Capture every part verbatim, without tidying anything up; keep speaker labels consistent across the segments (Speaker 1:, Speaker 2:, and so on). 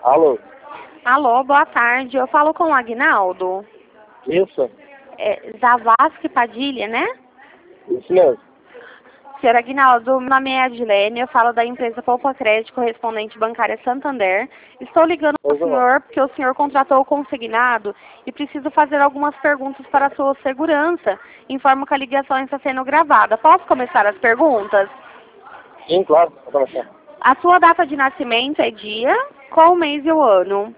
Speaker 1: Alô?
Speaker 2: Alô, boa tarde. Eu falo com o Agnaldo.
Speaker 1: Isso?
Speaker 2: É, Zavascki Padilha, né?
Speaker 1: Isso mesmo.
Speaker 2: Senhor Agnaldo, meu nome é Adilene, eu falo da empresa Poupa Crédito, correspondente bancária Santander. Estou ligando para o
Speaker 1: Pois não.
Speaker 2: senhor porque o senhor contratou o consignado e preciso fazer algumas perguntas para a sua segurança. Informo que a ligação está sendo gravada. Posso começar as perguntas?
Speaker 1: Sim, claro. Vou começar.
Speaker 2: A sua data de nascimento é dia, qual o mês e o ano?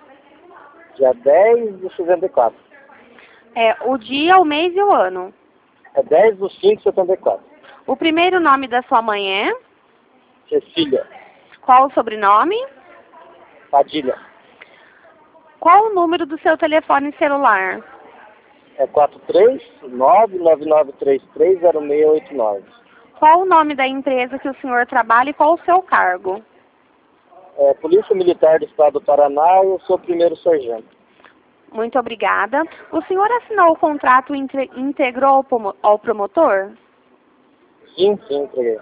Speaker 1: Dia dez de setenta e quatro.
Speaker 2: É, o dia, o mês e o ano.
Speaker 1: É dez de cinco de setenta e quatro.
Speaker 2: O primeiro nome da sua mãe é?
Speaker 1: Cecília.
Speaker 2: Qual o sobrenome?
Speaker 1: Padilha.
Speaker 2: Qual o número do seu telefone celular?
Speaker 1: É quatro três nove nove nove três três zero seis oito nove.
Speaker 2: Qual o nome da empresa que o senhor trabalha e qual o seu cargo?
Speaker 1: É Polícia Militar do Estado do Paraná e eu sou primeiro sargento.
Speaker 2: Muito obrigada. O senhor assinou o contrato e integrou ao promo- ao promotor?
Speaker 1: Sim, sim, entreguei.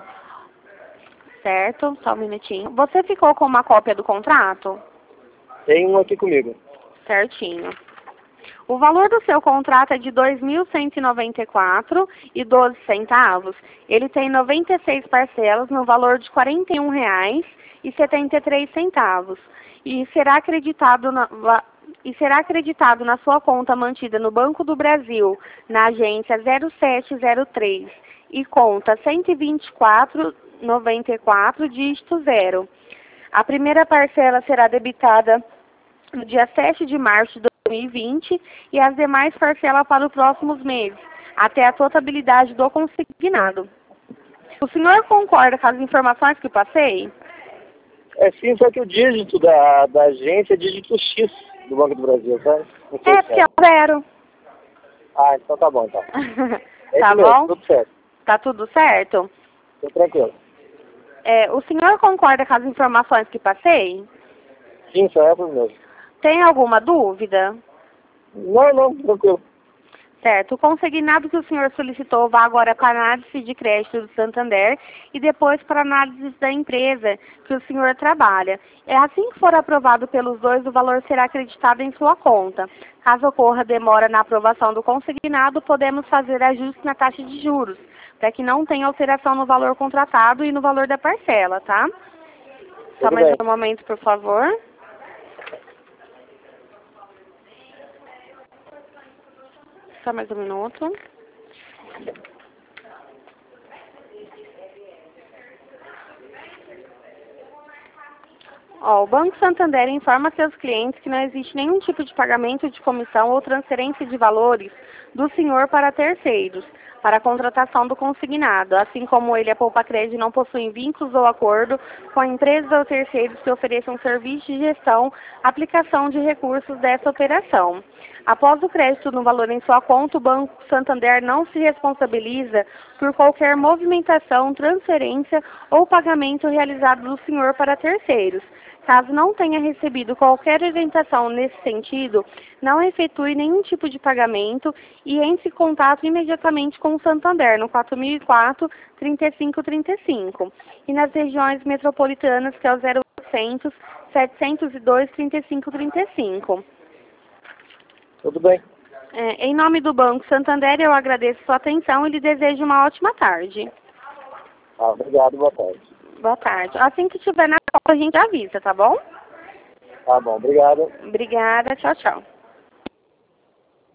Speaker 2: Certo, só um minutinho. Você ficou com uma cópia do contrato?
Speaker 1: Tem um aqui comigo.
Speaker 2: Certinho. O valor do seu contrato é de dois mil cento e noventa e quatro reais e doze centavos. Ele tem noventa e seis parcelas no valor de quarenta e um reais e setenta e três centavos. E será acreditado na, va- e será acreditado na sua conta mantida no Banco do Brasil, na agência zero sete zero três e conta cento e vinte e quatro noventa e quatro, dígito zero. A primeira parcela será debitada no dia sete de março de dois mil e vinte e as demais parcelas para os próximos meses, até a totalidade do consignado. O senhor concorda com as informações que passei?
Speaker 1: É sim, só que o dígito da, da agência é dígito X do Banco do Brasil, sabe? Não sei
Speaker 2: É,
Speaker 1: se
Speaker 2: porque é o zero.
Speaker 1: Ah, então tá bom, então. É
Speaker 2: Tá
Speaker 1: isso mesmo,
Speaker 2: bom?
Speaker 1: tudo certo.
Speaker 2: Tá tudo certo?
Speaker 1: Tô tranquilo.
Speaker 2: É, o senhor concorda com as informações que passei?
Speaker 1: Sim, só é por mesmo.
Speaker 2: Tem alguma dúvida?
Speaker 1: Não, não, tranquilo.
Speaker 2: Certo. O consignado que o senhor solicitou vai agora para a análise de crédito do Santander e depois para a análise da empresa que o senhor trabalha. É assim que for aprovado pelos dois, o valor será acreditado em sua conta. Caso ocorra demora na aprovação do consignado, podemos fazer ajuste na taxa de juros, para que não tenha alteração no valor contratado e no valor da parcela, tá? Só
Speaker 1: Tudo
Speaker 2: mais
Speaker 1: bem.
Speaker 2: um momento, por favor. Só mais um minuto. Ó, o Banco Santander informa seus clientes que não existe nenhum tipo de pagamento de comissão ou transferência de valores do senhor para terceiros, para a contratação do consignado, assim como ele e a Poupa Crédito não possuem vínculos ou acordo com empresas ou terceiros que ofereçam serviços de gestão, aplicação de recursos dessa operação. Após o crédito no valor em sua conta, o Banco Santander não se responsabiliza por qualquer movimentação, transferência ou pagamento realizado do senhor para terceiros. Caso não tenha recebido qualquer orientação nesse sentido, não efetue nenhum tipo de pagamento e entre em contato imediatamente com o Santander no quatro mil e quatro, trinta e cinco trinta e cinco e nas regiões metropolitanas que é o zero oitocentos, setecentos e dois, trinta e cinco trinta e cinco.
Speaker 1: Tudo bem.
Speaker 2: É, em nome do Banco Santander, eu agradeço sua atenção e lhe desejo uma ótima tarde.
Speaker 1: Ah, obrigado, boa tarde.
Speaker 2: Boa tarde. Assim que estiver na copa, a gente avisa, tá bom?
Speaker 1: Tá bom, obrigado.
Speaker 2: Obrigada. Tchau, tchau.